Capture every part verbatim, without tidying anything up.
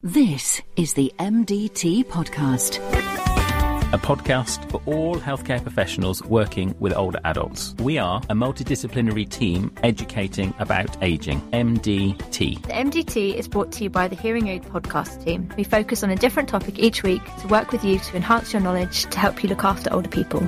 This is the M D T Podcast. A podcast for all healthcare professionals working with older adults. We are a multidisciplinary team educating about ageing. M D T. The M D T is brought to you by the Hearing Aid podcast team. We focus on a different topic each week to work with you to enhance your knowledge to help you look after older people.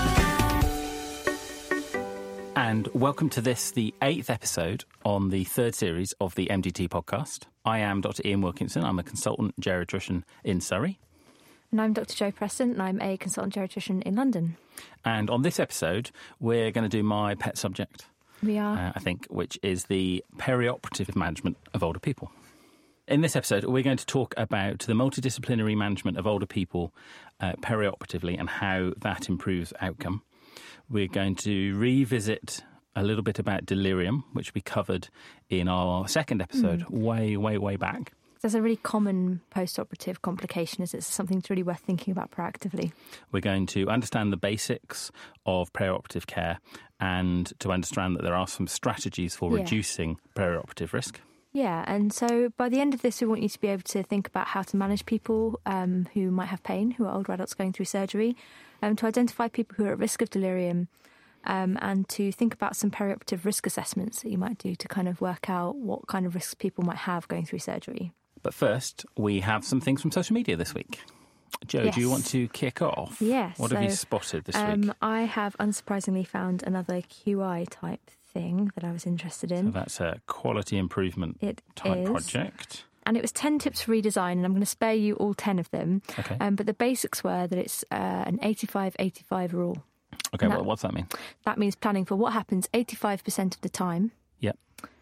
And welcome to this, the eighth episode on the third series of the M D T podcast. I am Doctor Ian Wilkinson. I'm a consultant geriatrician in Surrey. And I'm Doctor Jo Preston, and I'm a consultant geriatrician in London. And on this episode, we're going to do my pet subject. We are. Uh, I think, which is the perioperative management of older people. In this episode, we're going to talk about the multidisciplinary management of older people uh, perioperatively and how that improves outcome. We're going to revisit a little bit about delirium, which we covered in our second episode, mm. way, way, way back. There's a really common post-operative complication. Is it something that's really worth thinking about proactively? We're going to understand the basics of perioperative care and to understand that there are some strategies for yeah. reducing perioperative risk. Yeah, and so by the end of this, we want you to be able to think about how to manage people um, who might have pain, who are older adults going through surgery, um, to identify people who are at risk of delirium, um, and to think about some perioperative risk assessments that you might do to kind of work out what kind of risks people might have going through surgery. But first, we have some things from social media this week. Jo, yes. do you want to kick off? Yes. What so, have you spotted this um, week? I have unsurprisingly found another Q I type thing that I was interested in. So that's a quality improvement it type is. project. And it was ten tips for redesign, and I'm going to spare you all ten of them. Okay. Um, but the basics were that it's uh, an eighty-five eighty-five rule. Okay, that, well, what's that mean? That means planning for what happens eighty-five percent of the time. Yep.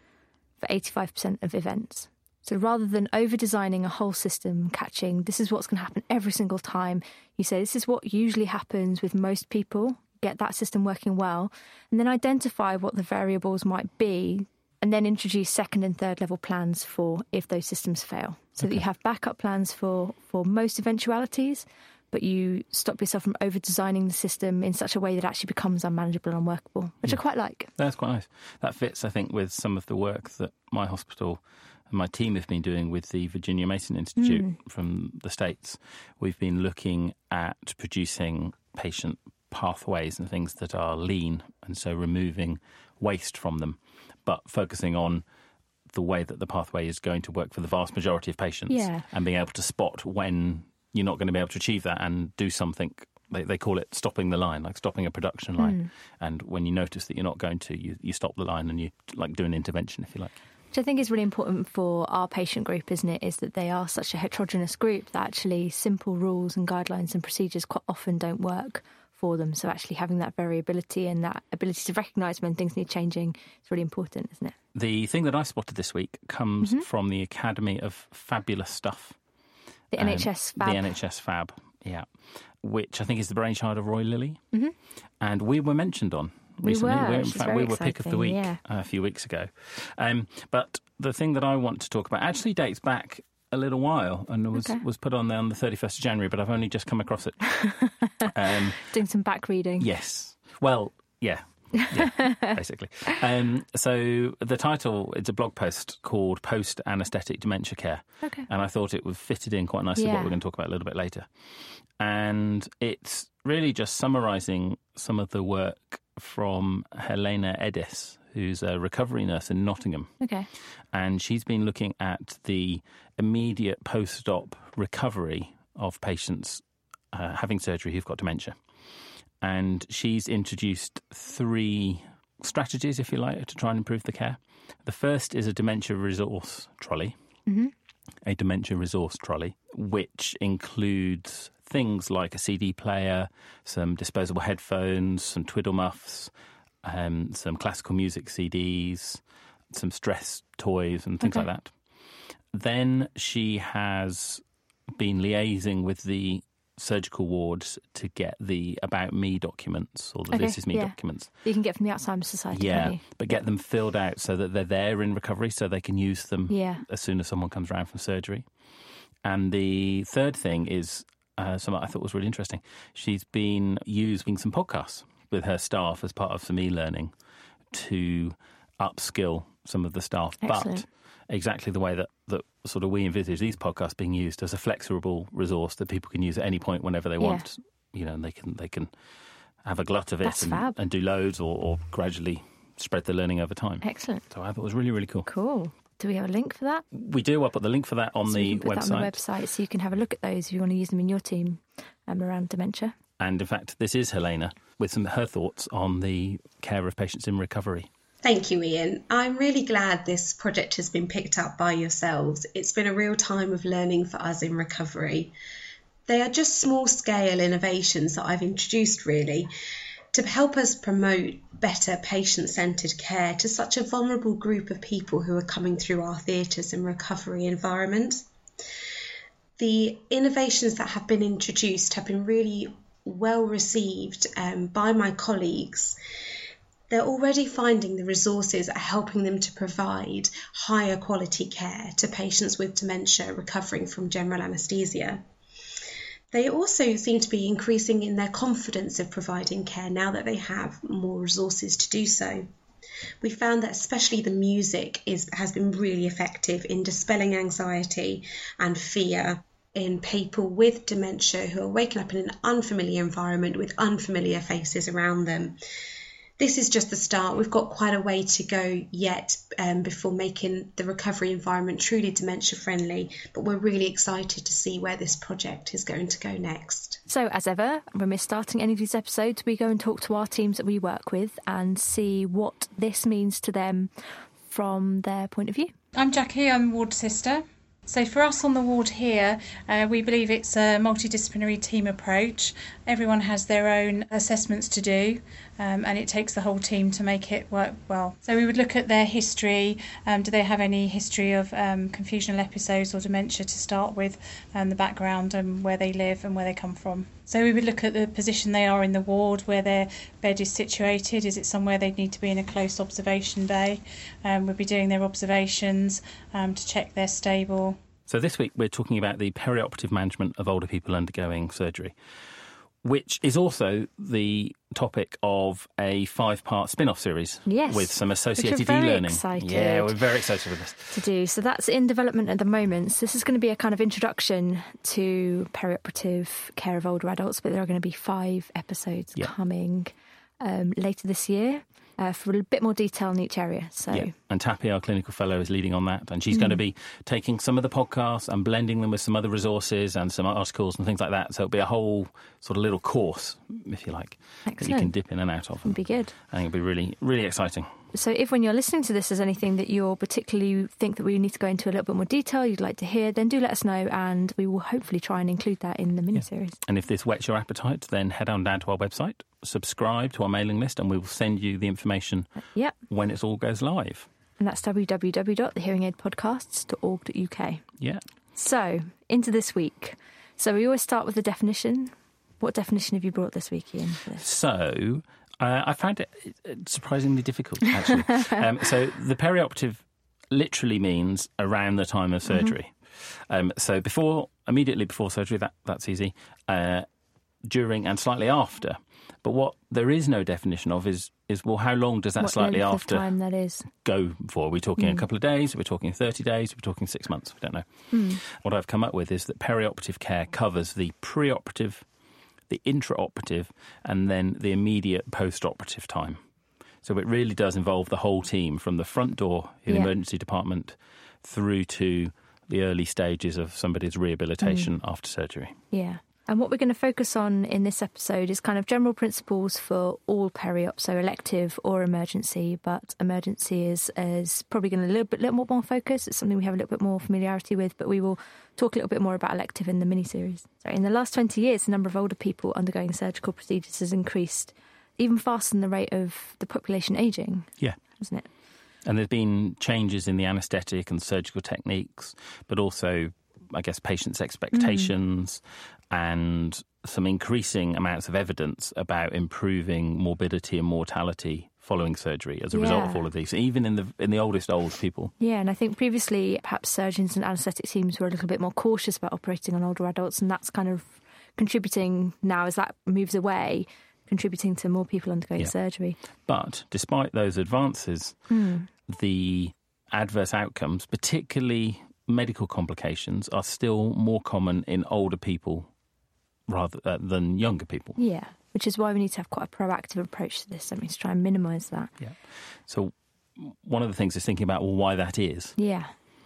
For eighty-five percent of events. So rather than over-designing a whole system, catching, this is what's going to happen every single time, you say this is what usually happens with most people, get that system working well, and then identify what the variables might be, and then introduce second and third level plans for if those systems fail. So okay. that you have backup plans for, for most eventualities, but you stop yourself from over-designing the system in such a way that it actually becomes unmanageable and unworkable, which mm. I quite like. That's quite nice. That fits, I think, with some of the work that my hospital and my team have been doing with the Virginia Mason Institute mm. from the States. We've been looking at producing patient pathways and things that are lean, and so removing waste from them, but focusing on the way that the pathway is going to work for the vast majority of patients yeah. and being able to spot when you're not going to be able to achieve that and do something. They, they call it stopping the line, like stopping a production line. Mm. And when you notice that you're not going to, you, you stop the line and you like do an intervention, if you like. Which I think is really important for our patient group, isn't it, is that they are such a heterogeneous group that actually simple rules and guidelines and procedures quite often don't work for them. So actually having that variability and that ability to recognise when things need changing is really important, isn't it? The thing that I spotted this week comes mm-hmm. from the Academy of Fabulous Stuff. The um, N H S Fab. The N H S Fab, yeah, which I think is the brainchild of Roy Lilly. Mm-hmm. And we were mentioned on. Recently. We were, we in fact, we were exciting. Pick of the Week yeah. a few weeks ago. Um, but the thing that I want to talk about actually dates back a little while and was, okay. was put on there on the thirty-first of January, but I've only just come across it. um, Doing some back reading. Yes. Well, yeah. yeah, basically. Um, so the title, it's a blog post called Post-Anaesthetic Dementia Care. Okay. And I thought it would fitted in quite nicely yeah. what we're going to talk about a little bit later. And it's really just summarising some of the work from Helena Eddis, who's a recovery nurse in Nottingham. Okay. And she's been looking at the immediate post-op recovery of patients uh, having surgery who've got dementia. And she's introduced three strategies, if you like, to try and improve the care. The first is a dementia resource trolley, mm-hmm. a dementia resource trolley, which includes things like a C D player, some disposable headphones, some twiddle muffs, um, some classical music C Ds, some stress toys and things okay. like that. Then she has been liaising with the surgical wards to get the About Me documents or the okay, This Is Me yeah. documents. You can get from the Alzheimer's Society, Yeah, can't you? but get them filled out so that they're there in recovery so they can use them yeah. as soon as someone comes around from surgery. And the third thing is uh, something I thought was really interesting. She's been using some podcasts with her staff as part of some e-learning to upskill some of the staff. Excellent. But exactly the way that, that sort of we envisage these podcasts being used as a flexible resource that people can use at any point whenever they Yeah. want. You know, and they can they can have a glut of it That's and, fab. and do loads or, or gradually spread the learning over time. Excellent. So I thought it was really, really cool. Cool. Do we have a link for that? We do. I'll put the link for that on So the you can put website. that on the website so you can have a look at those if you want to use them in your team um, around dementia. And in fact, this is Helena with some of her thoughts on the care of patients in recovery. Thank you, Ian. I'm really glad this project has been picked up by yourselves. It's been a real time of learning for us in recovery. They are just small-scale innovations that I've introduced, really, to help us promote better patient-centred care to such a vulnerable group of people who are coming through our theatres and recovery environment. The innovations that have been introduced have been really well received um, by my colleagues. They're already finding the resources are helping them to provide higher quality care to patients with dementia recovering from general anaesthesia. They also seem to be increasing in their confidence of providing care now that they have more resources to do so. We found that especially the music is, has been really effective in dispelling anxiety and fear in people with dementia who are waking up in an unfamiliar environment with unfamiliar faces around them. This is just the start. We've got quite a way to go yet um, before making the recovery environment truly dementia friendly, but we're really excited to see where this project is going to go next. So, as ever, when we're starting any of these episodes, we go and talk to our teams that we work with and see what this means to them from their point of view. I'm Jackie, I'm ward sister. So for us on the ward here, uh, we believe it's a multidisciplinary team approach. Everyone has their own assessments to do, um, and it takes the whole team to make it work well. So we would look at their history. Um, do they have any history of um, confusional episodes or dementia to start with, um, the background and where they live and where they come from. So we would look at the position they are in the ward, where their bed is situated. Is it somewhere they'd need to be in a close observation bay? Um, we'd be doing their observations um, to check they're stable. So this week we're talking about the perioperative management of older people undergoing surgery, which is also the topic of a five-part spin-off series. Yes, with some associated which we're very e-learning. excited Yeah, we're very excited with this. to do. So that's in development at the moment. So this is going to be a kind of introduction to perioperative care of older adults, but there are going to be five episodes Yeah. coming um, later this year. Uh, for a bit more detail in each area. So, Yeah. And Tappy, our clinical fellow, is leading on that. And she's mm. going to be taking some of the podcasts and blending them with some other resources and some articles and things like that. So it'll be a whole sort of little course, if you like, Excellent. that you can dip in and out of. It'll be good. I think it'll be really, really exciting. So if when you're listening to this there's anything that you're particularly think that we need to go into a little bit more detail, you'd like to hear, then do let us know and we will hopefully try and include that in the mini-series. Yeah. And if this whets your appetite, then head on down to our website, subscribe to our mailing list, and we will send you the information yep. when it all goes live. And that's w w w dot the hearing aid podcasts dot org dot u k. Yeah. So, into this week. So we always start with the definition. What definition have you brought this week, Ian, for this? So... Uh, I found it surprisingly difficult, actually. um, so the perioperative literally means around the time of surgery. Mm-hmm. Um, so before, immediately before surgery, that that's easy. Uh, during and slightly after. But what there is no definition of is, is well, how long does that what slightly length after of time that is. go for? Are we talking mm. a couple of days? Are we talking thirty days? Are we talking six months? We don't know. Mm. What I've come up with is that perioperative care covers the preoperative, the intraoperative, and then the immediate post-operative time. So it really does involve the whole team from the front door in the yeah. emergency department through to the early stages of somebody's rehabilitation mm. after surgery. Yeah. And what we're going to focus on in this episode is kind of general principles for all peri-op, so elective or emergency, but emergency is, is probably going to be a little bit little more focus. It's something we have a little bit more familiarity with, but we will talk a little bit more about elective in the mini-series. So in the last twenty years, the number of older people undergoing surgical procedures has increased even faster than the rate of the population ageing. Yeah. Hasn't it? And there's been changes in the anaesthetic and surgical techniques, but also, I guess, patients' expectations mm. and some increasing amounts of evidence about improving morbidity and mortality following surgery as a yeah. result of all of these, even in the in the oldest old people. Yeah, and I think previously perhaps surgeons and anaesthetic teams were a little bit more cautious about operating on older adults, and that's kind of contributing now as that moves away, contributing to more people undergoing yeah. surgery. But despite those advances, mm. the adverse outcomes, particularly medical complications, are still more common in older people rather uh, than younger people. Yeah, which is why we need to have quite a proactive approach to this, don't we, to try and minimise that. Yeah. So one of the things is thinking about, well, why that is. Yeah.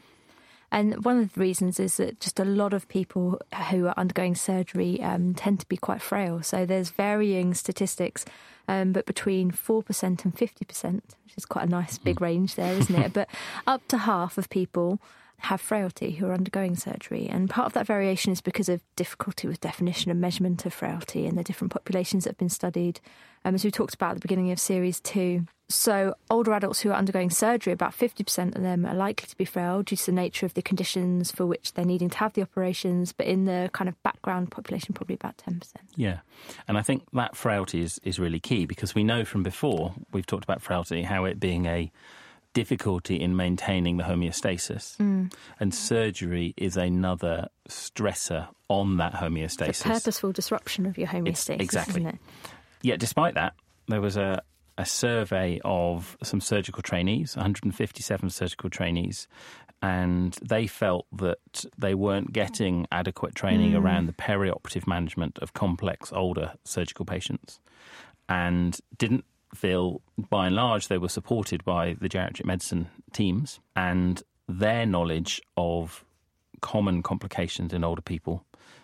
And one of the reasons is that just a lot of people who are undergoing surgery um, tend to be quite frail. So there's varying statistics, um, but between four percent and fifty percent, which is quite a nice big range there, isn't it? But up to half of people have frailty who are undergoing surgery. And part of that variation is because of difficulty with definition and measurement of frailty in the different populations that have been studied, um, as we talked about at the beginning of series two. So older adults who are undergoing surgery, about fifty percent of them are likely to be frail due to the nature of the conditions for which they're needing to have the operations. But in the kind of background population, probably about ten percent. Yeah. And I think that frailty is, is really key, because we know from before, we've talked about frailty, how it being a difficulty in maintaining the homeostasis. Mm. And surgery is another stressor on that homeostasis. It's a purposeful disruption of your homeostasis, it's, exactly. isn't it? Yet despite that, there was a a survey of some surgical trainees, one hundred fifty-seven surgical trainees, and they felt that they weren't getting adequate training mm. around the perioperative management of complex older surgical patients, and didn't feel, by and large, they were supported by the geriatric medicine teams and their knowledge of common complications in older people,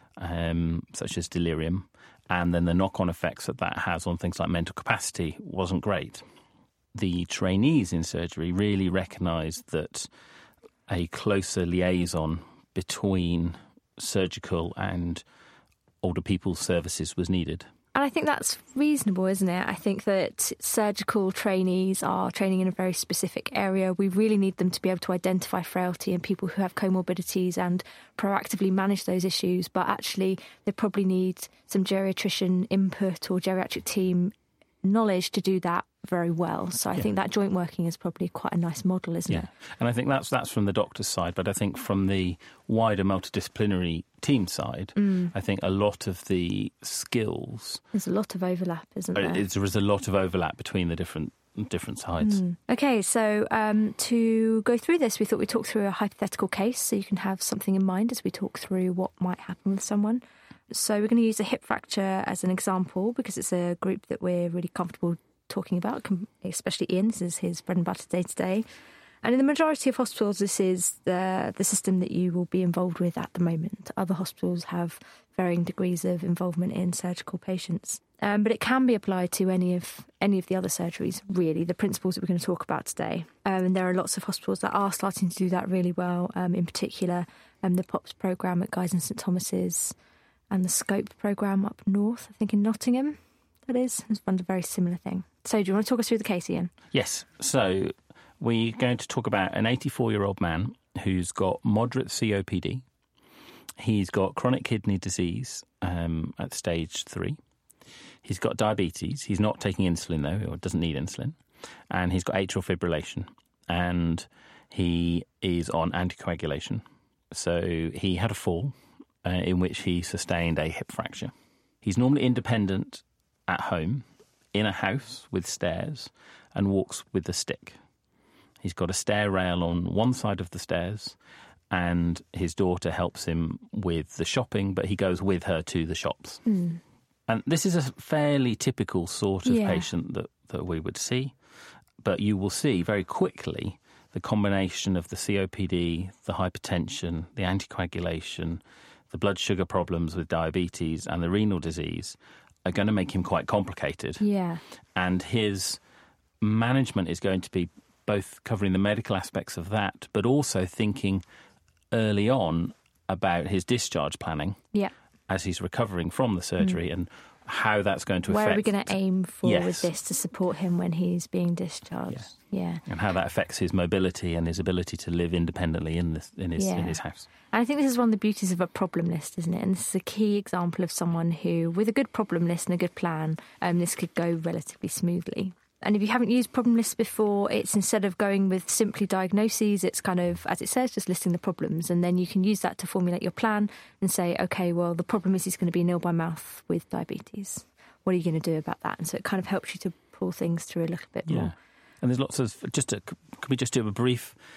um, such as delirium, and then the knock-on effects that that has on things like mental capacity wasn't great. The trainees in surgery really recognised that a closer liaison between surgical and older people's services was needed. And I think that's reasonable, isn't it? I think that surgical trainees are training in a very specific area. We really need them to be able to identify frailty in people who have comorbidities and proactively manage those issues. But actually, they probably need some geriatrician input or geriatric team knowledge to do that very well. So I yeah. think that joint working is probably quite a nice model, isn't yeah. it? And I think that's that's from the doctor's side, but I think from the wider multidisciplinary team side, mm. I think a lot of the skills... There's a lot of overlap, isn't there? There is a lot of overlap between the different different sides. Mm. OK, so um, to go through this, we thought we'd talk through a hypothetical case so you can have something in mind as we talk through what might happen with someone. So we're going to use a hip fracture as an example because it's a group that we're really comfortable talking about, especially Ian. This is his bread and butter day to day. And in the majority of hospitals, this is the, the system that you will be involved with at the moment. Other hospitals have varying degrees of involvement in surgical patients. Um, but it can be applied to any of any of the other surgeries, really, the principles that we're going to talk about today. Um, and there are lots of hospitals that are starting to do that really well, um, in particular um, the POPS programme at Guy's and St Thomas's, and the SCOPE programme up north, I think in Nottingham, that is. It's done a very similar thing. So do you want to talk us through the case, Ian? Yes. So we're going to talk about an eighty-four-year-old man who's got moderate C O P D. He's got chronic kidney disease um, at stage three. He's got diabetes. He's not taking insulin, though, or doesn't need insulin. And he's got atrial fibrillation. And he is on anticoagulation. So he had a fall Uh, in which he sustained a hip fracture. He's normally independent at home, in a house with stairs, and walks with a stick. He's got a stair rail on one side of the stairs, and his daughter helps him with the shopping, but he goes with her to the shops. Mm. And this is a fairly typical sort of yeah. patient that, that we would see, but you will see very quickly the combination of the C O P D, the hypertension, the anticoagulation, the blood sugar problems with diabetes and the renal disease are going to make him quite complicated. Yeah. And his management is going to be both covering the medical aspects of that, but also thinking early on about his discharge planning yeah. as he's recovering from the surgery mm. and how that's going to Where affect... Where are we going to aim for yes. with this to support him when he's being discharged? Yeah. Yeah, and how that affects his mobility and his ability to live independently in this in his yeah. in his house. And I think this is one of the beauties of a problem list, isn't it? And this is a key example of someone who, with a good problem list and a good plan, um, this could go relatively smoothly. And if you haven't used problem lists before, it's instead of going with simply diagnoses, it's kind of, as it says, just listing the problems. And then you can use that to formulate your plan and say, OK, well, the problem is he's going to be nil by mouth with diabetes. What are you going to do about that? And so it kind of helps you to pull things through a little bit yeah. more. And there's lots of, just to, could we just do a brief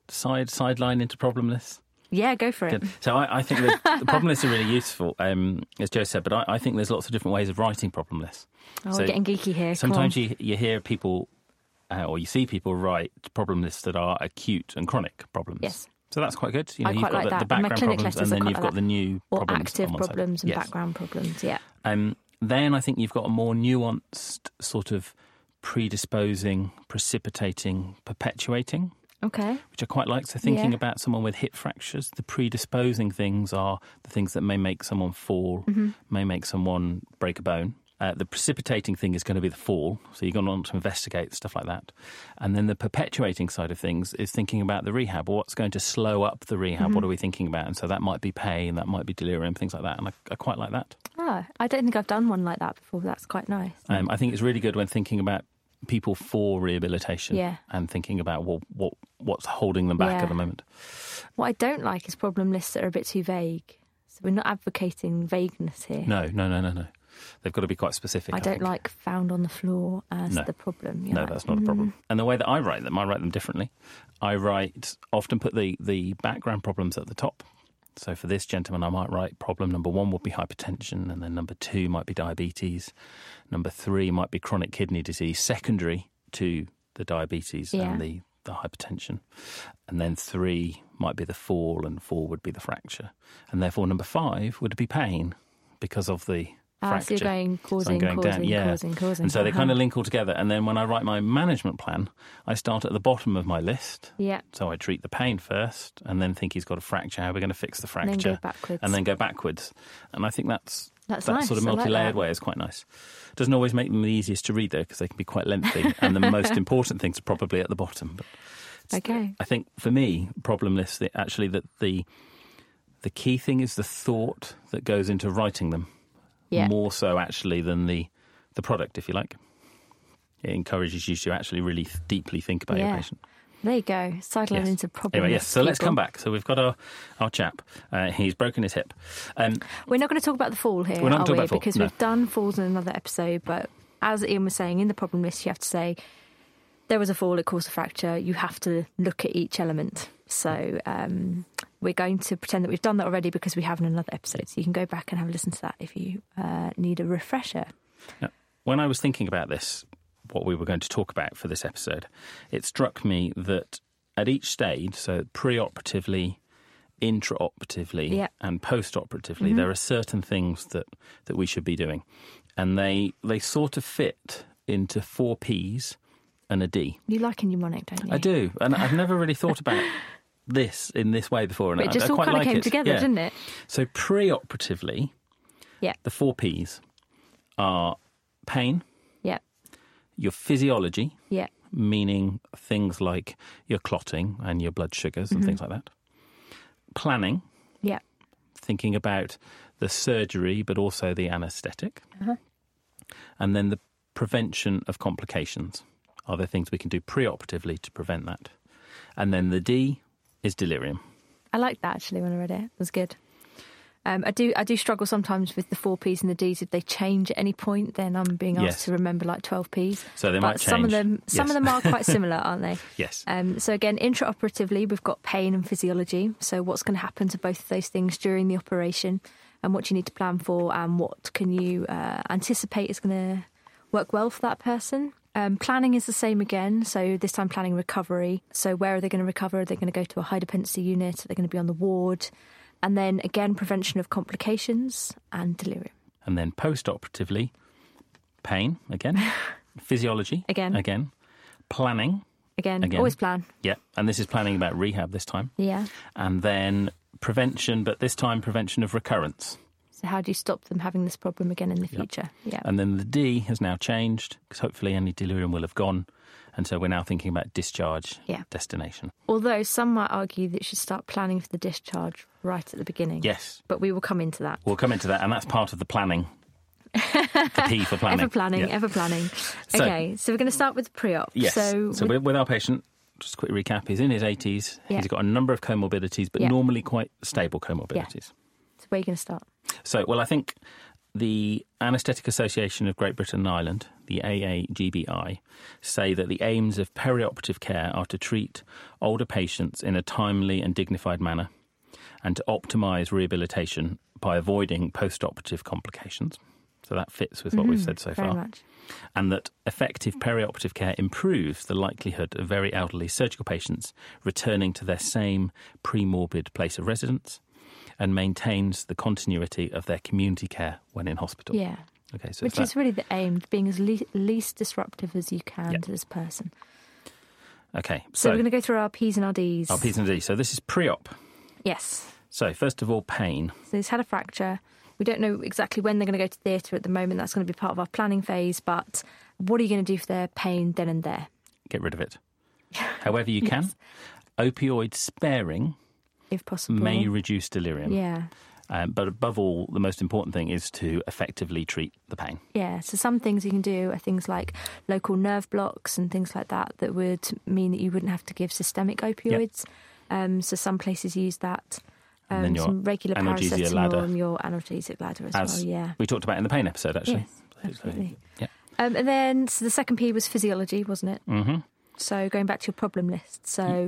side sideline into problem lists? Yeah, go for it. Good. So I, I think that the problem lists are really useful, um, as Jo said, but I, I think there's lots of different ways of writing problem lists. Oh, so we're getting geeky here. Sometimes you, you hear people, uh, or you see people write problem lists that are acute and chronic problems. Yes. So that's quite good. You know, I you've quite got like the, that. the background problems, and then you've got like the new or problems. active on one side. problems and Yes. background problems, yeah. Um, then I think you've got a more nuanced sort of predisposing, precipitating, perpetuating, Okay. which I quite like. So thinking Yeah. about someone with hip fractures, the predisposing things are the things that may make someone fall, Mm-hmm. may make someone break a bone. Uh, the precipitating thing is going to be the fall, so you're going to want to investigate stuff like that. And then the perpetuating side of things is thinking about the rehab. What's going to slow up the rehab? Mm-hmm. What are we thinking about? And so that might be pain, that might be delirium, things like that. And I, I quite like that. Oh, I don't think I've done one like that before. That's quite nice. Um, I think it's really good when thinking about people for rehabilitation Yeah. and thinking about well, what what's holding them back Yeah. at the moment. What I don't like is problem lists that are a bit too vague. So we're not advocating vagueness here. No, no, no, no, no. They've got to be quite specific. I don't think. like found on the floor as No. the problem. You're No, like, that's not a problem. And the way that I write them, I write them differently. I write, often put the, the background problems at the top. So for this gentleman, I might write problem number one would be hypertension, and then number two might be diabetes. Number three might be chronic kidney disease, secondary to the diabetes Yeah. and the, the hypertension. And then three might be the fall, and four would be the fracture. And therefore number five would be pain because of the Ah, fracture. so you're going So causing, I'm going causing, down, yeah. causing, causing. And so they Uh-huh. kind of link all together. And then when I write my management plan, I start at the bottom of my list. Yeah. So I treat the pain first, and then think he's got a fracture. How are we going to fix the fracture? And then go backwards. And then go backwards. And I think that's That's that nice. sort of I like multi-layered that. way is quite nice. Doesn't always make them the easiest to read though, because they can be quite lengthy. And the most important things are probably at the bottom. But it's- Okay. I think for me, problem lists, the- actually, that the the key thing is the thought that goes into writing them. Yeah. More so actually than the, the product, if you like. It encourages you to actually really th- deeply think about Yeah. your patient. There you go. Sideline Yes. into problem. Anyway, yes, so let's people. come back. So we've got our, our chap. Uh, he's broken his hip. Um, We're not going to talk about the fall here, We're not are talking we? about fall, Because no. we've done falls in another episode, but as Ian was saying, in the problem list, you have to say, there was a fall, it caused a fracture. You have to look at each element. So um, we're going to pretend that we've done that already because we have in another episode. So you can go back and have a listen to that if you uh, need a refresher. Now, when I was thinking about this, what we were going to talk about for this episode, it struck me that at each stage, so pre-operatively, intraoperatively, Yeah. and post-operatively, there are certain things that, that we should be doing. And they they sort of fit into four Ps and a D. You like a mnemonic, don't you? I do. And I've never really thought about this in this way before. And But it I, just I all quite kind of like came it. together, Yeah. didn't it? So pre-operatively, Yeah. the four Ps are pain, Yeah. your physiology, Yeah. meaning things like your clotting and your blood sugars and things like that. Planning, Yeah. thinking about the surgery but also the anaesthetic. Uh-huh. And then the prevention of complications. Are there things we can do pre-operatively to prevent that? And then the D is delirium. I liked that actually when I read it. It was good. Um, I do I do struggle sometimes with the four Ps and the Ds. If they change at any point, then I'm being asked Yes. to remember like twelve Ps. So they but might some of change. them some Yes. of them are quite similar, aren't they? Yes. Um, so again, intraoperatively, we've got pain and physiology. So what's going to happen to both of those things during the operation, and what you need to plan for, and what can you uh, anticipate is going to work well for that person. Um, planning is the same again. So this time planning recovery. So where are they going to recover? Are they going to go to a high dependency unit? Are they going to be on the ward? And then again, prevention of complications and delirium. And then post-operatively, pain, again. Physiology, Again. Again. Planning, Again, Again. always plan. yeah. And this is planning about rehab this time. Yeah. And then prevention, but this time prevention of recurrence. So how do you stop them having this problem again in the future? Yeah. And then the D has now changed, because hopefully any delirium will have gone. And so we're now thinking about discharge, Yeah. destination. Although some might argue that you should start planning for the discharge right at the beginning. Yes, But we will come into that. we'll come into that, and that's part of the planning. The P for planning. Ever planning, Yeah. ever planning. So- Okay, so we're going to start with the pre-op. Yes. So, So, with- with, with our patient, just a quick recap, he's in his eighties. Yeah. He's got a number of comorbidities, but Yeah. normally quite stable comorbidities. so where are you going to start? So, well, I think the Anaesthetic Association of Great Britain and Ireland, the A A G B I, say that the aims of perioperative care are to treat older patients in a timely and dignified manner and to optimise rehabilitation by avoiding post-operative complications. So that fits with what mm-hmm, we've said so very far. Much. And that effective perioperative care improves the likelihood of very elderly surgical patients returning to their same pre-morbid place of residence and maintains the continuity of their community care when in hospital. Yeah. Okay, so Which is really the aim, being as le- least disruptive as you can yep. to this person. Okay, so... So we're going to go through our P's and our D's. Our P's and D's. So this is pre-op. Yes. So, first of all, pain. So he's had a fracture. We don't know exactly when they're going to go to theatre at the moment. That's going to be part of our planning phase. But what are you going to do for their pain then and there? Get rid of it. However you can. Yes. Opioid sparing, if possible, may reduce delirium. Yeah. Um, but above all, the most important thing is to effectively treat the pain. Yeah, so some things you can do are things like local nerve blocks and things like that that would mean that you wouldn't have to give systemic opioids. Yep. Um, so some places use that. Um, and then your some regular analgesia paracetamol ladder. and your analgesic ladder as, as well, yeah. we talked about in the pain episode, actually. Yes, absolutely. So, yeah. Um, and then so the second P was physiology, wasn't it? Mm-hmm. So going back to your problem list. So mm.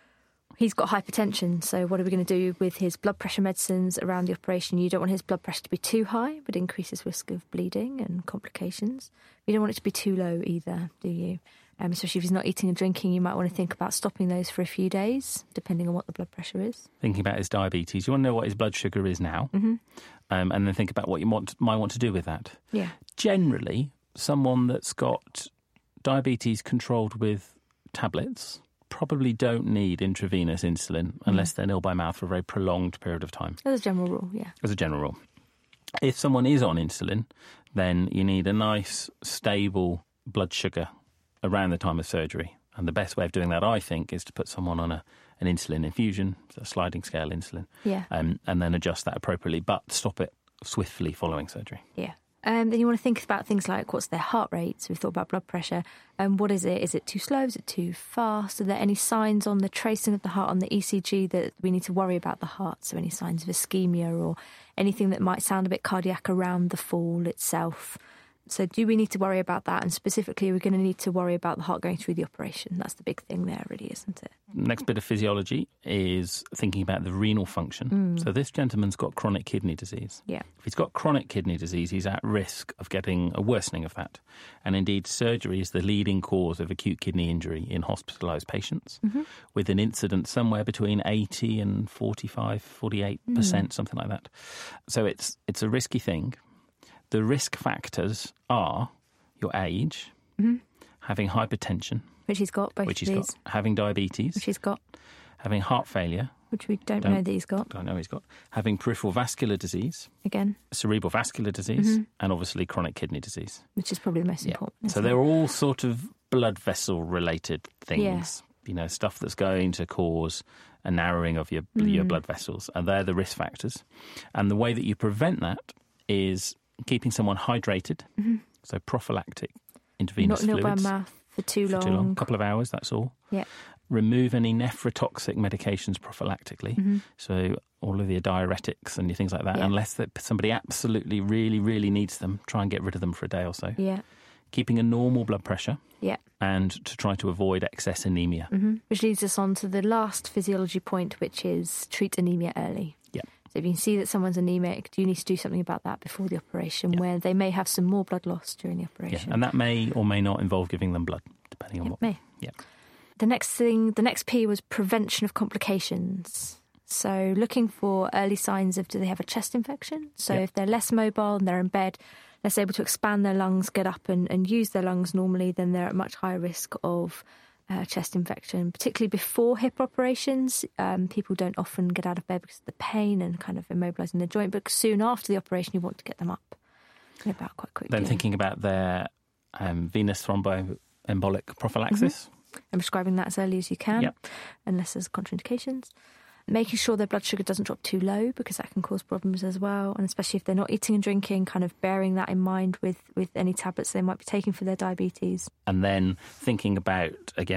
he's got hypertension. So what are we going to do with his blood pressure medicines around the operation? You don't want his blood pressure to be too high, but increases risk of bleeding and complications. You don't want it to be too low either, do you? Um, especially if he's not eating and drinking, you might want to think about stopping those for a few days, depending on what the blood pressure is. Thinking about his diabetes, you want to know what his blood sugar is now, mm-hmm. um, and then think about what you want, might want to do with that. Yeah. Generally, someone that's got diabetes controlled with tablets probably don't need intravenous insulin mm. unless they're ill by mouth for a very prolonged period of time. As a general rule, yeah. As a general rule. If someone is on insulin, then you need a nice, stable blood sugar around the time of surgery. And the best way of doing that, I think, is to put someone on a, an insulin infusion, so a sliding scale insulin, yeah. um, and then adjust that appropriately, but stop it swiftly following surgery. Yeah. Um, then you want to think about things like what's their heart rate. So we've thought about blood pressure. And um, what is it? Is it too slow? Is it too fast? Are there any signs on the tracing of the heart on the E C G that we need to worry about the heart? So any signs of ischemia or anything that might sound a bit cardiac around the fall itself? So do we need to worry about that? And specifically, we're going to need to worry about the heart going through the operation. That's the big thing there, really, isn't it? Next bit of physiology is thinking about the renal function. Mm. So this gentleman's got chronic kidney disease. Yeah. If he's got chronic kidney disease, he's at risk of getting a worsening of that. And indeed, surgery is the leading cause of acute kidney injury in hospitalised patients, mm-hmm. with an incidence somewhere between eighty and forty-five, forty-eight percent, mm. something like that. So it's it's a risky thing. The risk factors are your age, mm-hmm. having hypertension, which he's got, both which of he's these. got, having diabetes, which he's got, having heart failure, which we don't, don't know that he's got. Don't know he's got. Having peripheral vascular disease, again, cerebral vascular disease, mm-hmm. and obviously chronic kidney disease, which is probably the most yeah. important. So they're all sort of blood vessel related things. Yeah. You know, stuff that's going to cause a narrowing of your mm. your blood vessels, and they're the risk factors. And the way that you prevent that is keeping someone hydrated, mm-hmm. so prophylactic intravenous Not nil fluids. by mouth for too for long. too long. A couple of hours, that's all. Yeah. Remove any nephrotoxic medications prophylactically. Mm-hmm. So all of your diuretics and your things like that, yeah. unless that somebody absolutely really, really needs them, try and get rid of them for a day or so. Yeah. Keeping a normal blood pressure. Yeah. And to try to avoid excess anemia. Mm-hmm. Which leads us on to the last physiology point, which is treat anemia early. Yeah. So if you can see that someone's anemic, you need to do something about that before the operation, yeah. where they may have some more blood loss during the operation. Yeah, and that may or may not involve giving them blood, depending on it what. May. Yeah. The next thing, the next P was prevention of complications. So looking for early signs of, do they have a chest infection? So yeah. if they're less mobile and they're in bed, less able to expand their lungs, get up and, and use their lungs normally, then they're at much higher risk of uh, chest infection, particularly before hip operations. Um, people don't often get out of bed because of the pain and kind of immobilising the joint, but soon after the operation, you want to get them up and about quite quickly. Then thinking about their um, venous thromboembolic prophylaxis. Mm-hmm. And prescribing that as early as you can, yep. unless there's contraindications. Making sure their blood sugar doesn't drop too low, because that can cause problems as well. And especially if they're not eating and drinking, kind of bearing that in mind with, with any tablets they might be taking for their diabetes. And then thinking about, again,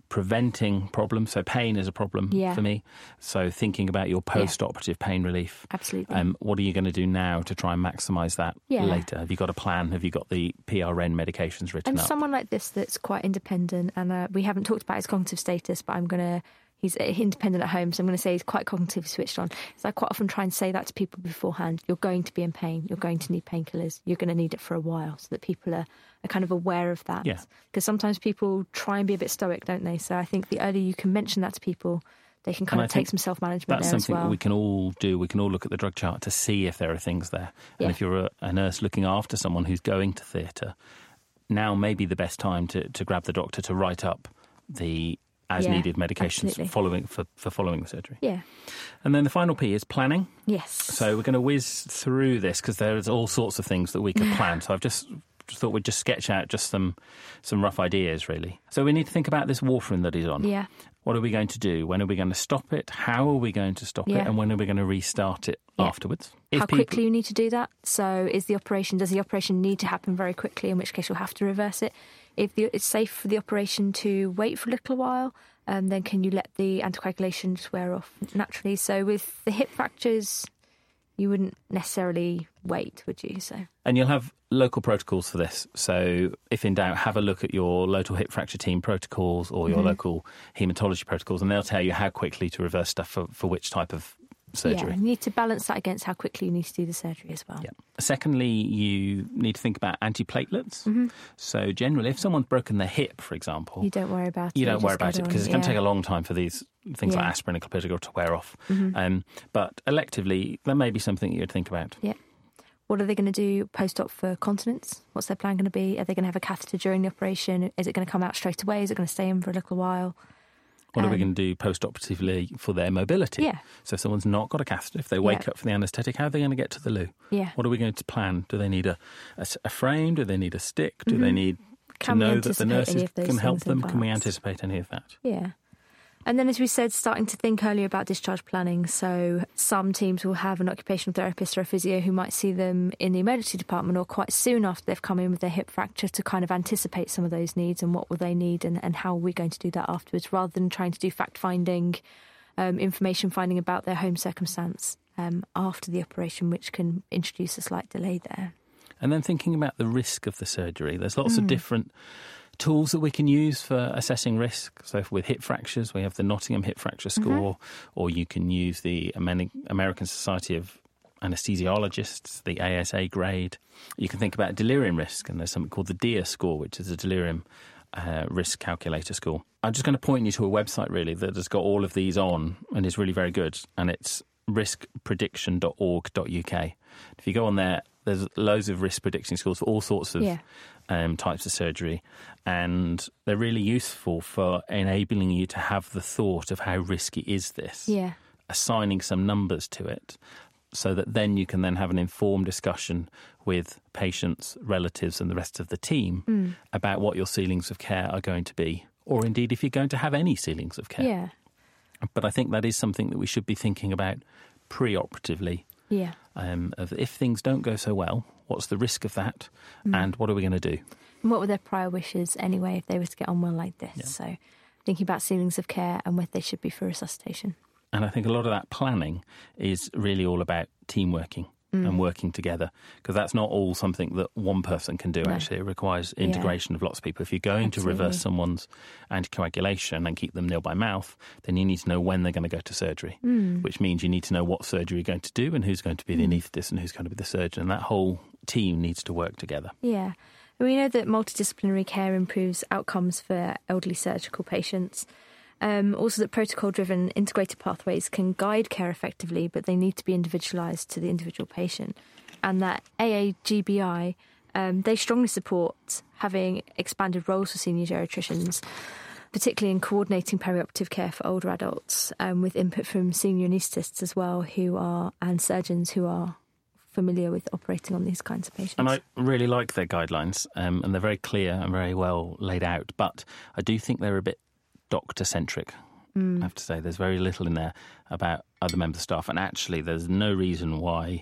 preventing problems. So pain is a problem Yeah. for me. So thinking about your post-operative pain relief. Absolutely. Um, what are you going to do now to try and maximise that Yeah. later? Have you got a plan? Have you got the P R N medications written And up? someone like this that's quite independent, and uh, we haven't talked about his cognitive status, but I'm going to, he's independent at home, so I'm going to say he's quite cognitively switched on. So I quite often try and say that to people beforehand. You're going to be in pain. You're going to need painkillers. You're going to need it for a while, so that people are, are kind of aware of that. Yeah. Because sometimes people try and be a bit stoic, don't they? So I think the earlier you can mention that to people, they can kind And of I take think some self-management That's there as something well. that we can all do. We can all look at the drug chart to see if there are things there. Yeah. And if you're a, a nurse looking after someone who's going to theatre, now may be the best time to, to grab the doctor to write up the as-needed Yeah, medications absolutely. following for, for following the surgery. Yeah. And then the final P is planning. Yes. So we're going to whiz through this because there's all sorts of things that we could plan. So I've just, just thought we'd just sketch out just some some rough ideas, really. So we need to think about this warfarin that he's on. Yeah. What are we going to do? When are we going to stop it? How are we going to stop Yeah. it? And when are we going to restart it Yeah. afterwards? How If people- quickly you need to do that. So is the operation, does the operation need to happen very quickly, in which case you'll have to reverse it? If the, it's safe for the operation to wait for a little while, um, then can you let the anticoagulation just wear off naturally? So with the hip fractures, you wouldn't necessarily wait, would you? So And you'll have local protocols for this. So if in doubt, have a look at your local hip fracture team protocols or your Mm-hmm. local haematology protocols, and they'll tell you how quickly to reverse stuff for, for which type of surgery. yeah, you need to balance that against how quickly you need to do the surgery as well. Yeah. Secondly, you need to think about antiplatelets. Mm-hmm. So generally, if someone's broken their hip, for example, You don't worry about you it. don't worry just about get it on, because it's going to yeah. take a long time for these things like Yeah. aspirin and clopidogrel to wear off. Mhm. Um, but electively, that may be something you'd think about. Yeah. What are they going to do post-op for continence? What's their plan going to be? Are they going to have a catheter during the operation? Is it going to come out straight away? Is it going to stay in for a little while? What are we Um, going to do post-operatively for their mobility? Yeah. So if someone's not got a catheter, if they wake Yeah. up from the anaesthetic, how are they going to get to the loo? Yeah. What are we going to plan? Do they need a, a s- a frame? Do they need a stick? Do they need Mm-hmm. Can to we know that the anticipate nurses any of those can help things in them? Can we advance? anticipate any of that? Yeah. And then, as we said, starting to think earlier about discharge planning. So some teams will have an occupational therapist or a physio who might see them in the emergency department or quite soon after they've come in with their hip fracture to kind of anticipate some of those needs and what will they need and, and how are we going to do that afterwards, rather than trying to do fact-finding, um, information finding about their home circumstance um, after the operation, which can introduce a slight delay there. And then thinking about the risk of the surgery. There's lots Mm. of different tools that we can use for assessing risk. So if with hip fractures, we have the Nottingham Hip Fracture Score, or you can use the Amer- American Society of Anesthesiologists, the A S A grade. You can think about delirium risk, and there's something called the D E A score, which is a delirium uh, risk calculator score. I'm just going to point you to a website, really, that has got all of these on and is really very good, and it's risk prediction dot org dot U K. If you go on there, there's loads of risk predicting scores for all sorts of Yeah. um, types of surgery, and they're really useful for enabling you to have the thought of how risky is this, Yeah. assigning some numbers to it, so that then you can then have an informed discussion with patients, relatives and the rest of the team Mm. about what your ceilings of care are going to be, or indeed if you're going to have any ceilings of care. Yeah. But I think that is something that we should be thinking about pre-operatively. Yeah. Um, of if things don't go so well, what's the risk of that, Mm. and what are we going to do? And what were their prior wishes anyway if they were to get on well like this? Yeah. So thinking about ceilings of care and whether they should be for resuscitation. And I think a lot of that planning is really all about team working Mm. and working together, because that's not all something that one person can do. No. Actually, it requires Yeah. integration of lots of people. If you're going Absolutely. to reverse someone's anticoagulation and keep them nil by mouth, then you need to know when they're going to go to surgery, Mm. which means you need to know what surgery you're going to do and who's going to be the anaesthetist and who's going to be the surgeon. And that whole team needs to work together. Yeah. And we know that multidisciplinary care improves outcomes for elderly surgical patients. Um, also that protocol-driven integrated pathways can guide care effectively, but they need to be individualised to the individual patient. And that A A G B I, um, they strongly support having expanded roles for senior geriatricians, particularly in coordinating perioperative care for older adults, um, with input from senior anaesthetists as well, who are and surgeons who are familiar with operating on these kinds of patients. And I really like their guidelines, um, and they're very clear and very well laid out. But I do think they're a bit doctor-centric, Mm. I have to say. There's very little in there about other members of staff. And actually, there's no reason why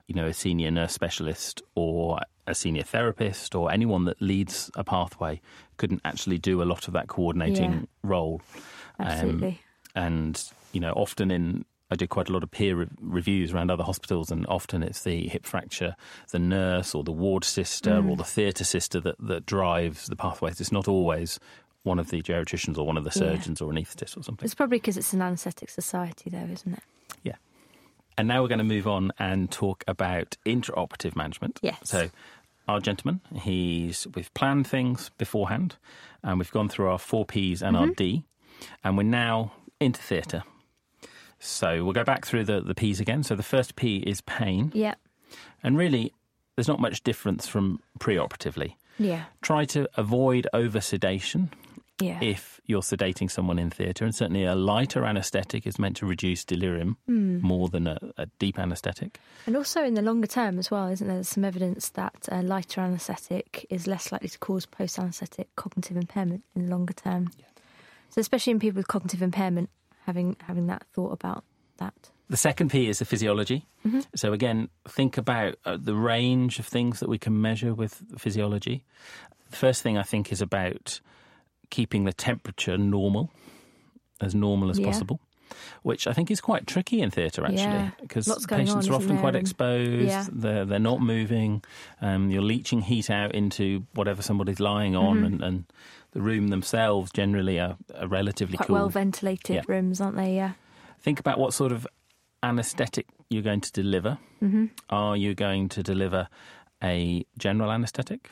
you know, a senior nurse specialist or a senior therapist or anyone that leads a pathway couldn't actually do a lot of that coordinating Yeah. role. Absolutely. Um, and, you know, often in, I do quite a lot of peer re- reviews around other hospitals, and often it's the hip fracture, the nurse or the ward sister Mm. or the theatre sister that, that drives the pathways. It's not always one of the geriatricians or one of the Yeah. surgeons or anaesthetists or something. It's probably because it's an anaesthetic society, though, isn't it? Yeah. And now we're going to move on and talk about intraoperative management. Yes. So our gentleman, he's we've planned things beforehand, and we've gone through our four Ps and our D, and we're now into theatre. So we'll go back through the, the Ps again. So the first P is pain. Yeah. And really, there's not much difference from pre-operatively. Yeah. Try to avoid over-sedation Yeah. if you're sedating someone in theatre. And certainly a lighter anaesthetic is meant to reduce delirium Hmm. more than a, a deep anaesthetic. And also in the longer term as well, isn't there? There's some evidence that a lighter anaesthetic is less likely to cause post-anaesthetic cognitive impairment in the longer term. Yeah. So especially in people with cognitive impairment, having having that thought about that. The second P is the physiology. Mm-hmm. So again, think about uh, the range of things that we can measure with physiology. The first thing I think is about keeping the temperature normal, as normal as Yeah. possible, which I think is quite tricky in theatre, actually, Yeah. because Lots going patients on, are isn't often there? quite And- exposed, Yeah. they're, they're not moving, um, you're leaching heat out into whatever somebody's lying on, Mm-hmm. and, and the room themselves generally are, are relatively Quite cool. well ventilated Yeah. rooms, aren't they? Yeah. Think about what sort of anaesthetic you're going to deliver. Mm-hmm. Are you going to deliver a general anaesthetic,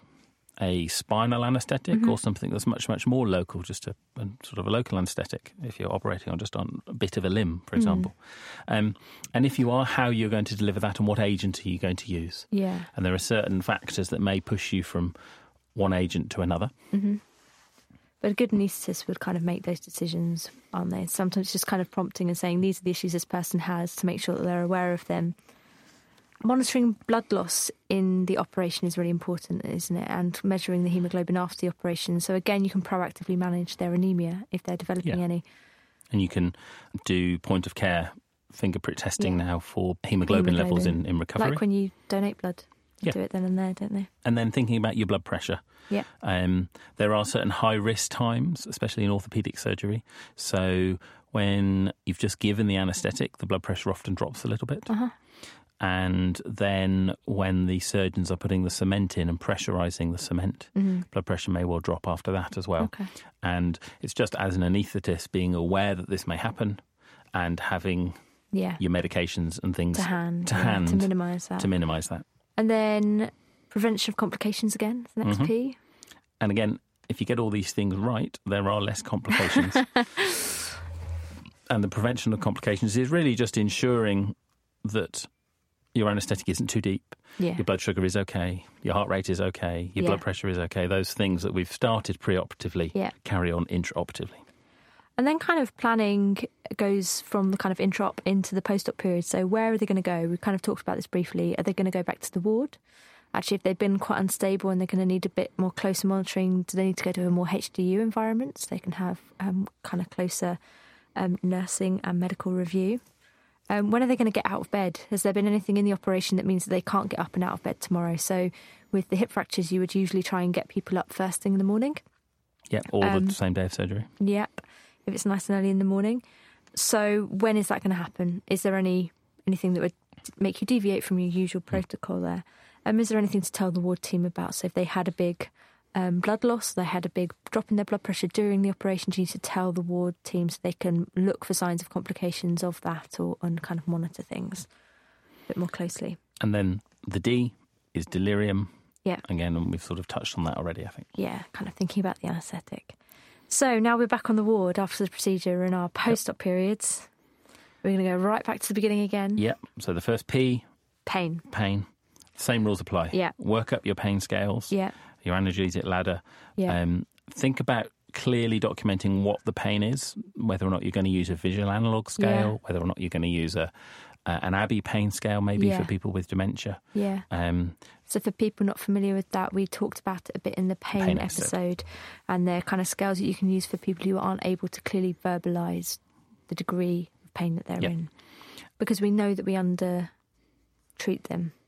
a spinal anaesthetic, Mm-hmm. or something that's much, much more local, just a, a sort of a local anaesthetic, if you're operating on just on a bit of a limb, Mm. for example? Um, and if you are, how you're going to deliver that and what agent are you going to use? Yeah. And there are certain factors that may push you from one agent to another. Mm-hmm. But a good anaesthetist would kind of make those decisions, aren't they? Sometimes just kind of prompting and saying, these are the issues this person has, to make sure that they're aware of them. Monitoring blood loss in the operation is really important, isn't it? And measuring the haemoglobin after the operation. So again, you can proactively manage their anemia if they're developing Yeah. any. And you can do point of care finger prick testing Yeah. now for haemoglobin, levels in, in recovery. Like when you donate blood. They Yeah. do it then and there, don't they? And then thinking about your blood pressure. Yeah. Um, there are certain high-risk times, especially in orthopaedic surgery. So when you've just given the anaesthetic, the blood pressure often drops a little bit. Uh-huh. And then when the surgeons are putting the cement in and pressurising the cement, Mm-hmm. blood pressure may well drop after that as well. Okay. And it's just as an anaesthetist being aware that this may happen and having Yeah. your medications and things To hand. to yeah, hand To minimise that. to minimise that. And then prevention of complications again, is the next Mhm. P. And again, if you get all these things right, there are less complications. And the prevention of complications is really just ensuring that your anaesthetic isn't too deep, Yeah. your blood sugar is okay, your heart rate is okay, your Yeah. blood pressure is okay. Those things that we've started pre-operatively Yeah. carry on intraoperatively. And then kind of planning goes from the kind of intra-op into the post-op period. So where are they going to go? We kind of talked about this briefly. Are they going to go back to the ward? Actually, if they've been quite unstable and they're going to need a bit more closer monitoring, do they need to go to a more H D U environment so they can have um, kind of closer um, nursing and medical review? Um, when are they going to get out of bed? Has there been anything in the operation that means that they can't get up and out of bed tomorrow? So with the hip fractures, you would usually try and get people up first thing in the morning. Yeah, all Um, the same day of surgery. Yep, if it's nice and early in the morning. So when is that going to happen? Is there any anything that would make you deviate from your usual protocol there? Um, is there anything to tell the ward team about? So if they had a big um, blood loss, they had a big drop in their blood pressure during the operation, do you need to tell the ward team so they can look for signs of complications of that or and kind of monitor things a bit more closely? And then the D is delirium. Yeah. Again, and we've sort of touched on that already, I think. Yeah, kind of thinking about the anaesthetic. So now we're back on the ward after the procedure in our post-op periods. We're going to go right back to the beginning again. Yep. So the first P, Pain. pain. Same rules apply. Yeah. Work up your pain scales. Yeah. Your analgesic ladder. Yeah. Um, think about clearly documenting what the pain is, whether or not you're going to use a visual analog scale, whether or not you're going to use a, a an Abbey pain scale, maybe Yeah. for people with dementia. Yeah. Um, So for people not familiar with that, we talked about it a bit in the pain, Pain episode. episode. And they're kind of scales that you can use for people who aren't able to clearly verbalise the degree of pain that they're Yeah. in. Because we know that we under treat them.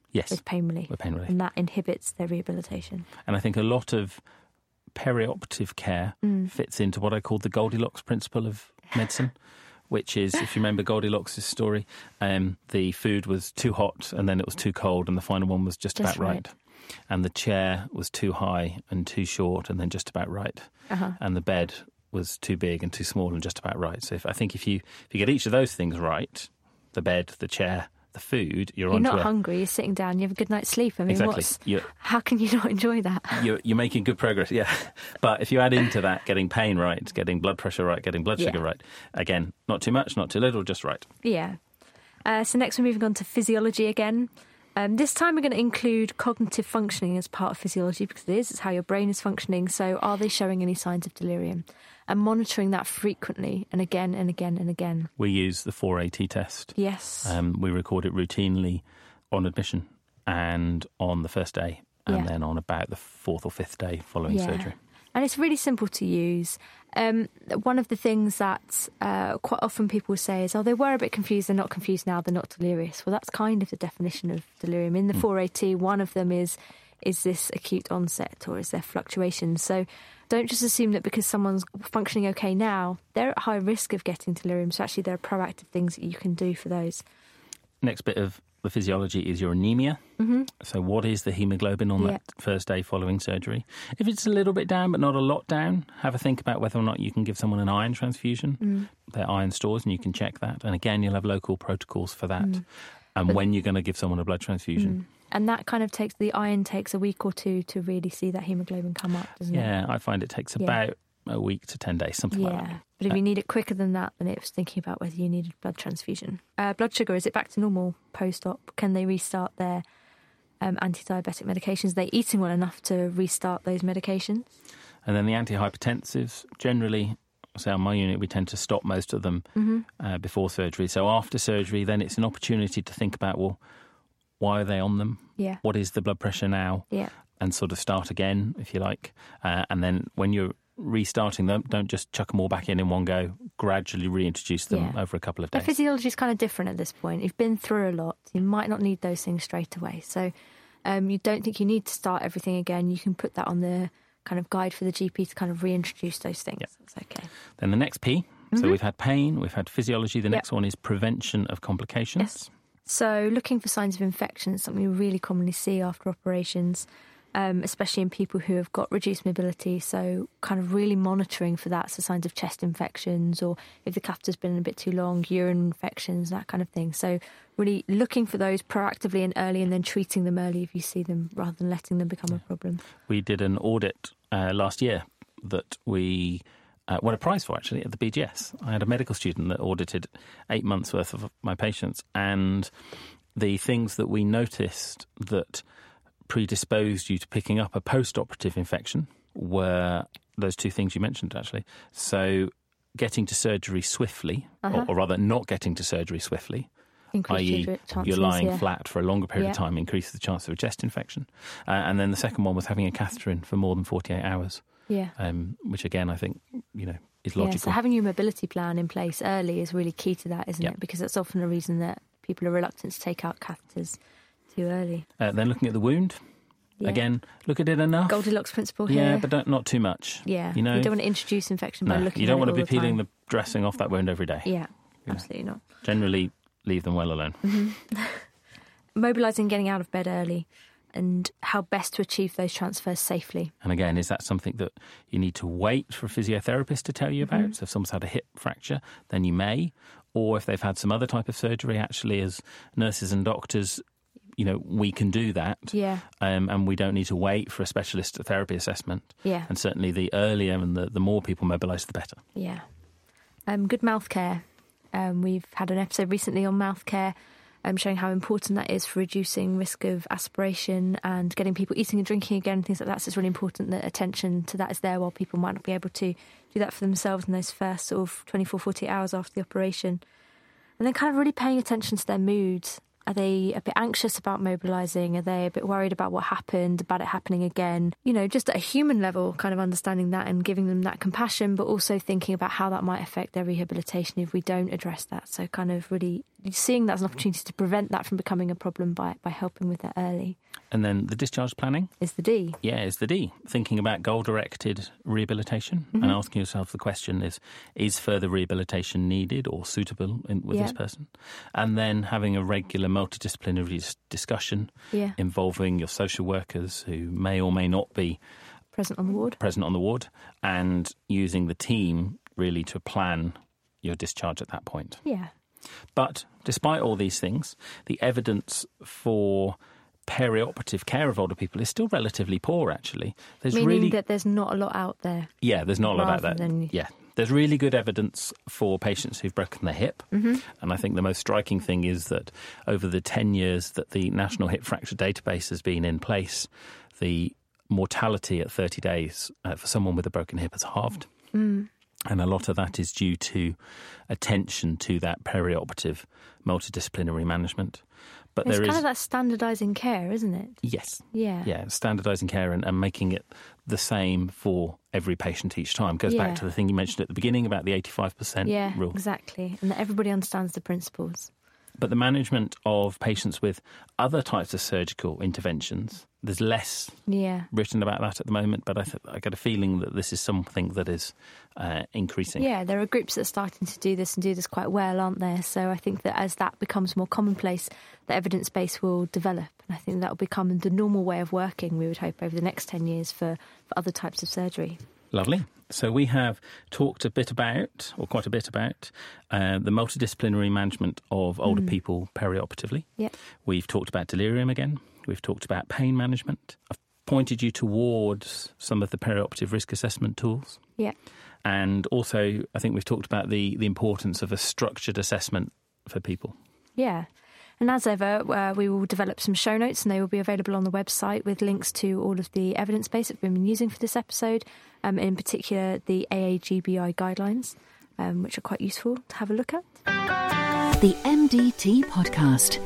Yes, with pain relief. with pain relief. And that inhibits their rehabilitation. And I think a lot of perioperative care Mm. fits into what I call the Goldilocks principle of medicine, which is, if you remember Goldilocks' story, um, the food was too hot and then it was too cold and the final one was just, Just about right. right. And the chair was too high and too short and then just about right. Uh-huh. And the bed was too big and too small and just about right. So if, I think if you if you get each of those things right, the bed, the chair, the food, you're, You're on not to a, hungry, you're sitting down, you have a good night's sleep. I mean, Exactly. what's, You're- how can you not enjoy that? you're, you're making good progress, yeah. But if you add into that getting pain right, getting blood pressure right, getting blood sugar Yeah. right, again, not too much, not too little, just right. Yeah. Uh, so next we're moving on to physiology again. Um, this time we're going to include cognitive functioning as part of physiology because it is, it's how your brain is functioning. So are they showing any signs of delirium? And monitoring that frequently and again and again and again. We use the four A T test. Yes. Um, we record it routinely on admission and on the first day and Yeah. then on about the fourth or fifth day following Yeah. surgery. And it's really simple to use. Um, one of the things that uh, quite often people say is, oh, they were a bit confused, they're not confused now, they're not delirious. Well, that's kind of the definition of delirium. In the Mm. four A T, one of them is, is this acute onset or is there fluctuations? So don't just assume that because someone's functioning okay now, they're at high risk of getting delirium. So actually there are proactive things that you can do for those. Next bit of the physiology is your anemia. Mm-hmm. So what is the haemoglobin on Yeah. that first day following surgery? If it's a little bit down but not a lot down, have a think about whether or not you can give someone an iron transfusion. Mm. Their iron stores, and you can check that. And again, you'll have local protocols for that. Mm. And But- when you're going to give someone a blood transfusion. Mm. And that kind of takes, the iron takes a week or two to really see that haemoglobin come up, doesn't it? Yeah, I find it takes Yeah. about a week to ten days, something like Yeah, that. but if Uh, you need it quicker than that, then it was thinking about whether you needed blood transfusion. Uh, blood sugar, is it back to normal post-op? Can they restart their um, anti-diabetic medications? Are they eating well enough to restart those medications? And then the antihypertensives, generally, say on my unit, we tend to stop most of them Mm-hmm. uh, before surgery. So after surgery, then it's an opportunity to think about, well, why are they on them? Yeah, What is the blood pressure now? yeah, And sort of start again, if you like. Uh, and then when you're restarting them, don't just chuck them all back in in one go. Gradually reintroduce them Yeah. over a couple of their days. physiology is kind of different at this point. You've been through a lot. You might not need those things straight away. So um, you don't think you need to start everything again. You can put that on the kind of guide for the G P to kind of reintroduce those things. Yep. That's okay. Then the next P. So Mhm. we've had pain, we've had physiology. The Yep. next one is prevention of complications. Yes. So looking for signs of infection is something we really commonly see after operations, um, especially in people who have got reduced mobility. So kind of really monitoring for that, so signs of chest infections or if the catheter's been a bit too long, urine infections, that kind of thing. So really looking for those proactively and early and then treating them early if you see them rather than letting them become a problem. We did an audit uh, last year that we uh, won a prize for, actually, at the B G S. I had a medical student that audited eight months' worth of my patients, and the things that we noticed that predisposed you to picking up a post-operative infection were those two things you mentioned, actually. So getting to surgery swiftly, Uh-huh. or, or rather not getting to surgery swiftly, Increase that is your chances, you're lying yeah. flat for a longer period Yeah. of time, increases the chance of a chest infection. Uh, and then the second one was having a catheter in for more than forty-eight hours, Yeah. um, which again, I think, you know, is Yeah, logical. so having your mobility plan in place early is really key to that, isn't Yeah. it? Because that's often a reason that people are reluctant to take out catheters too early. Uh, then looking at the wound, Yeah. again, look at it enough. Goldilocks principle here. Yeah, but don't, not too much. Yeah, You know, don't want to introduce infection by no, looking you don't at want it to be all the peeling time. the dressing off that wound every day. Yeah, You know. absolutely not. Generally, leave them well alone. Mobilising, getting out of bed early, and how best to achieve those transfers safely. And again, is that something that you need to wait for a physiotherapist to tell you about? Mm-hmm. So if someone's had a hip fracture, then you may. Or if they've had some other type of surgery, actually, as nurses and doctors, you know, we can do that. Yeah, Um, and we don't need to wait for a specialist therapy assessment. yeah, And certainly the earlier and the, the more people mobilise, the better. yeah. Um, good mouth care. Um, we've had an episode recently on mouth care, um, showing how important that is for reducing risk of aspiration and getting people eating and drinking again, things like that. So it's really important that attention to that is there while people might not be able to do that for themselves in those first sort of twenty-four, forty-eight hours after the operation. And then kind of really paying attention to their moods. Are they a bit anxious about mobilising? Are they a bit worried about what happened, about it happening again? You know, just at a human level, kind of understanding that and giving them that compassion, but also thinking about how that might affect their rehabilitation if we don't address that. So kind of really seeing that as an opportunity to prevent that from becoming a problem by, by helping with that early. And then the discharge planning? Is the D. Yeah, is the D. Thinking about goal-directed rehabilitation mm-hmm. and asking yourself the question is, is further rehabilitation needed or suitable in, with yeah. this person? And then having a regular multidisciplinary discussion yeah. involving your social workers who may or may not be present on the ward. Present on the ward, and using the team really to plan your discharge at that point. Yeah. But despite all these things, the evidence for perioperative care of older people is still relatively poor, actually. There's Meaning really, that there's not a lot out there. Yeah, there's not a lot out there. Than... Yeah. There's really good evidence for patients who've broken their hip. Mm-hmm. And I think the most striking thing is that over the ten years that the National Hip Fracture Database has been in place, the mortality at thirty days uh, for someone with a broken hip has halved. Mm. And a lot of that is due to attention to that perioperative multidisciplinary management. But it's there kind is, of that standardising care, isn't it? Yes. Yeah. Yeah, standardising care and, and making it the same for every patient each time. Goes yeah. back to the thing you mentioned at the beginning about the eighty-five percent yeah, rule. Exactly. And that everybody understands the principles. But the management of patients with other types of surgical interventions, there's less yeah. written about that at the moment, but I, th- I get a feeling that this is something that is uh, increasing. Yeah, there are groups that are starting to do this and do this quite well, aren't there? So I think that as that becomes more commonplace, the evidence base will develop. And I think that will become the normal way of working, we would hope, over the next ten years for, for other types of surgery. Lovely. So we have talked a bit about, or quite a bit about, uh, the multidisciplinary management of older mm. people perioperatively. Yep. We've talked about delirium again. We've talked about pain management. I've pointed you towards some of the perioperative risk assessment tools. Yeah. And also, I think we've talked about the, the importance of a structured assessment for people. Yeah. And as ever, uh, we will develop some show notes and they will be available on the website with links to all of the evidence base that we've been using for this episode, um, in particular the A A G B I guidelines, um, which are quite useful to have a look at. The M D T Podcast.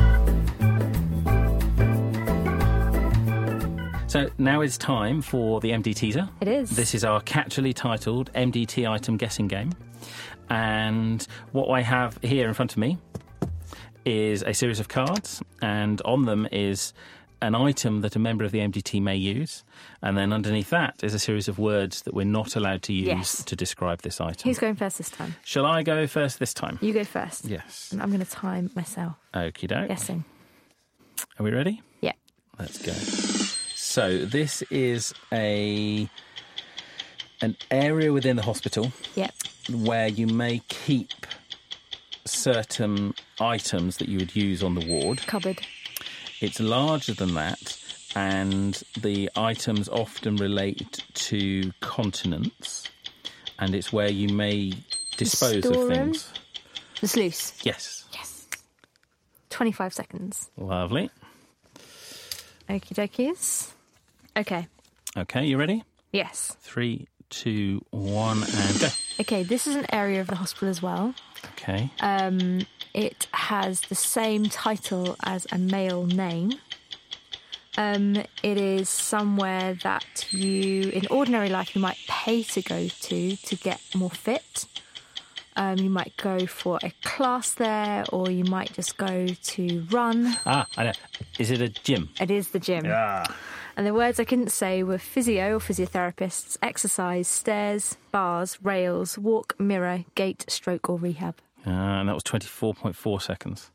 So now it's time for the M D teaser. It is. This is our catchily titled M D T item guessing game. And what I have here in front of me is a series of cards, and on them is an item that a member of the M D T may use, and then underneath that is a series of words that we're not allowed to use yes. to describe this item. Who's going first this time? Shall I go first this time? You go first. Yes. And I'm going to time myself. Okie doke. Guessing. Are we ready? Yeah. Let's go. So this is a an area within the hospital yep. where you may keep certain items that you would use on the ward. Cupboard. It's larger than that, and the items often relate to continence, and it's where you may dispose of things. The sluice. Yes. Yes. twenty-five seconds. Lovely. Okie dokies. Okay. Okay, you ready? Yes. Three, two, one, and go. Okay, this is an area of the hospital as well. Okay. Um, it has the same title as a male name. Um, it is somewhere that you, in ordinary life, you might pay to go to to get more fit. Um, you might go for a class there, or you might just go to run. Ah, I know. Is it a gym? It is the gym. Yeah. And the words I couldn't say were physio or physiotherapists, exercise, stairs, bars, rails, walk, mirror, gate, stroke or rehab. Uh, and that was twenty-four point four seconds.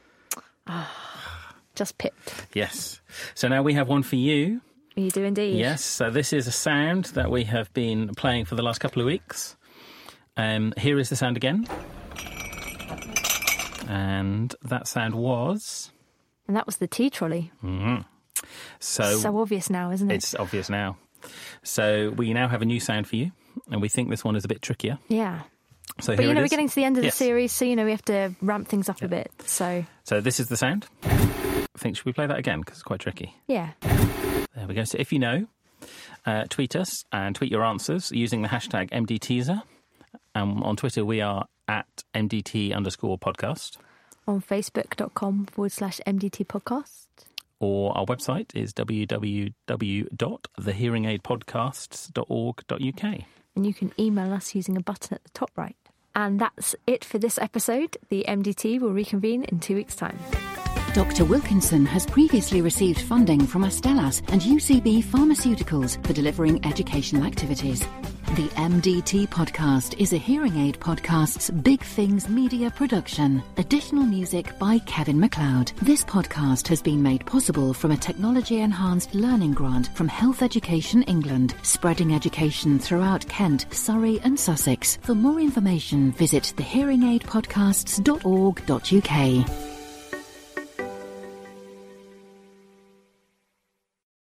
Just pipped. Yes. So now we have one for you. You do indeed. Yes. So this is a sound that we have been playing for the last couple of weeks. Um, here is the sound again. And that sound was... And that was the tea trolley. Mm-hmm. So, so obvious now, isn't it? It's obvious now. So we now have a new sound for you, and we think this one is a bit trickier. Yeah. So but, here you know, it we're is. getting to the end of yes. the series, so, you know, we have to ramp things up yeah. a bit. So So this is the sound. I think, should we play that again? Because it's quite tricky. Yeah. There we go. So if you know, uh, tweet us and tweet your answers using the hashtag M D Teaser. Um, on Twitter, we are at M D T underscore podcast. On facebook.com forward slash MDT podcast. Or our website is w w w dot the hearing aid podcasts dot org dot u k. And you can email us using a button at the top right. And that's it for this episode. The M D T will reconvene in two weeks' time. Doctor Wilkinson has previously received funding from Astellas and U C B Pharmaceuticals for delivering educational activities. The M D T podcast is a Hearing Aid Podcast's Big Things media production. Additional music by Kevin MacLeod. This podcast has been made possible from a technology-enhanced learning grant from Health Education England, spreading education throughout Kent, Surrey and Sussex. For more information, visit the hearing aid podcasts dot org dot U K.